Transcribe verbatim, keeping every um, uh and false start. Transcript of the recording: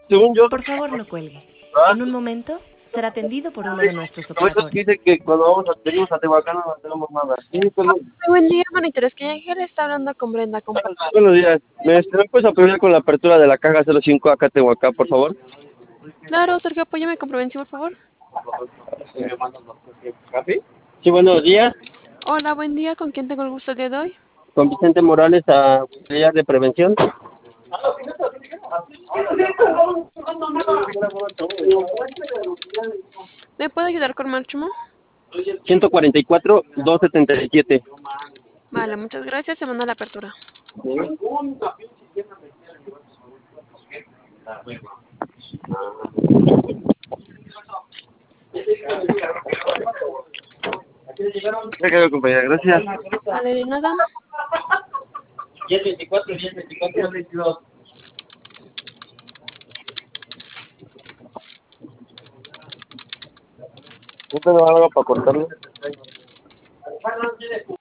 según yo... Por favor, no cuelgue. ¿Ah? En un momento será atendido por uno de nuestros No, es que operadores. dice que cuando vamos a, venimos a Tehuacán no tenemos nada. Sí, perdón. Buen día, monitores. Que Ángel está hablando con Brenda. Con... Buenos días. ¿Me, este, ¿me puedes apoyar con la apertura de la caja cero cinco acá Tehuacán, por favor? Claro, Sergio, apóyame con prevención, por favor. Sí, buenos días. Hola, buen día. ¿Con quién tengo el gusto el día de hoy? Con Vicente Morales, a auxiliar de prevención. ¿Me puede ayudar con Máximo? ciento cuarenta y cuatro, doscientos setenta y siete. Vale, muchas gracias. Se manda la apertura. Ya quedó, compañera. Gracias. Vale, de nada. diez veinticuatro, diez veinticuatro, veintidós. ¿No tengo algo para cortarlo?